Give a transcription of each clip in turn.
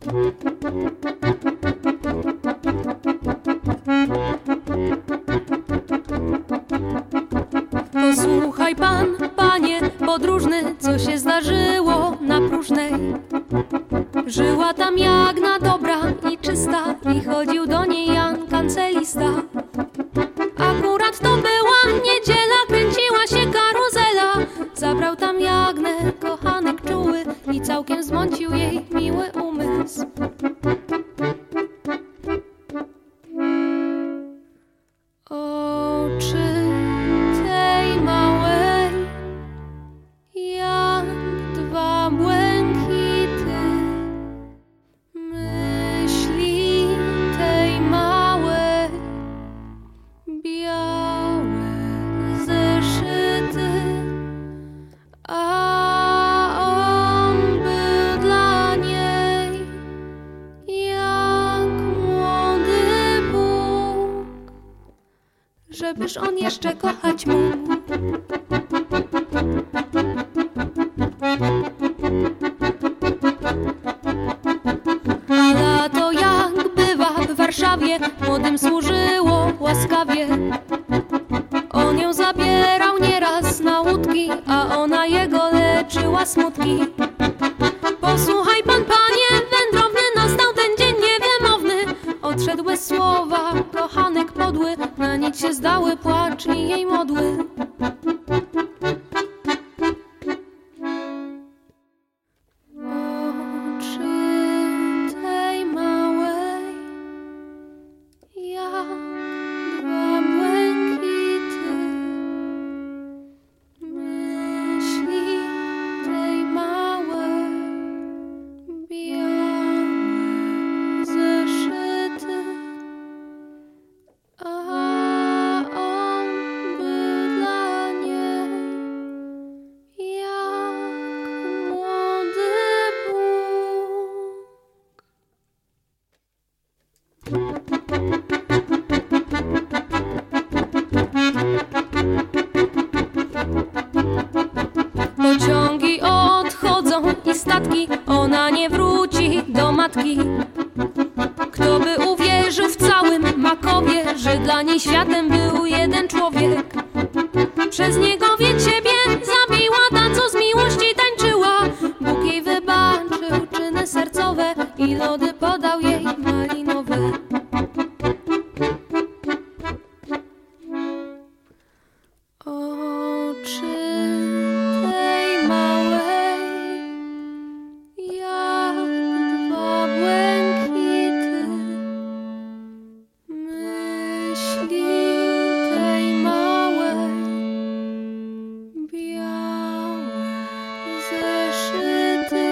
Posłuchaj pan, panie podróżny, co się zdarzyło na Próżnej. Żyła tam Jagna dobra i czysta i chodził do niej Jan kancelista. Akurat to była niedziela, kręciła się karuzela. Zabrał tam Jagnę kochanek czuły i całkiem zmącił jej miły umysł. Oczy tej małej jak dwa błękity, myśli tej małej białe zeszyty, a on był dla niej jak młody Bóg, żebyż on jeszcze kochać mógł. A lato jak bywa w Warszawie młodym służyło łaskawie. On ją zabierał nieraz na łódki, a ona jego leczyła smutki. Posłuchaj pan, panie wędrowny, nastał ten dzień niewymowny. Odszedł bez słowa kochanek podły, na nic się zdały płacz i jej modły. Oczy tej małej jak dwa błękity, myśli tej małej białe zeszyty, a on był dla niej jak młody Bóg. Pociągi odchodzą i statki, ona nie wróci do matki. Kto by uwierzył w całym Makowie, że dla niej światem był jeden człowiek. Przez niego więc siebie zabiła, ta co z miłości tańczyła. Bóg jej wybaczył czyny sercowe i lody podał jej malinowe. Oczy tej małej jak dwa błękity, myśli tej małej białe zeszyty,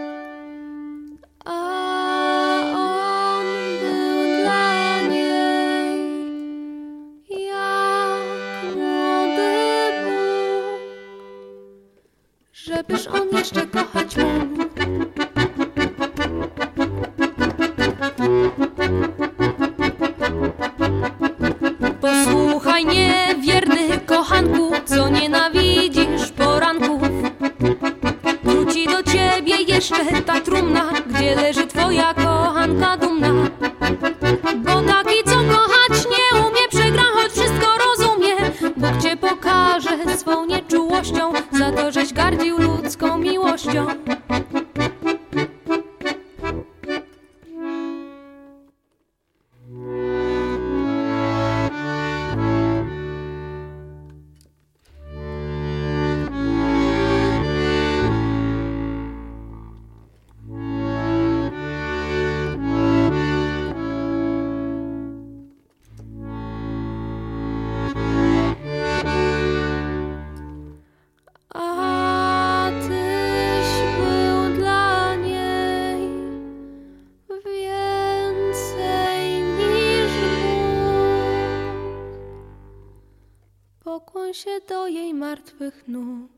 a on był dla niej jak młody Bóg, żebyż on jeszcze kochać mógł. Posłuchaj niewierny kochanku, co nienawidzisz poranków. Wróci do ciebie jeszcze ta trumna, gdzie leży twoja kochanka dumna. Bo taki co kochać nie umie, przegra choć wszystko rozumie. Bóg cię pokaże swą nieczułością za to, żeś gardził ludzką miłością. A tyś był dla niej więcej niż Bóg. Pokłoń się do jej martwych nóg.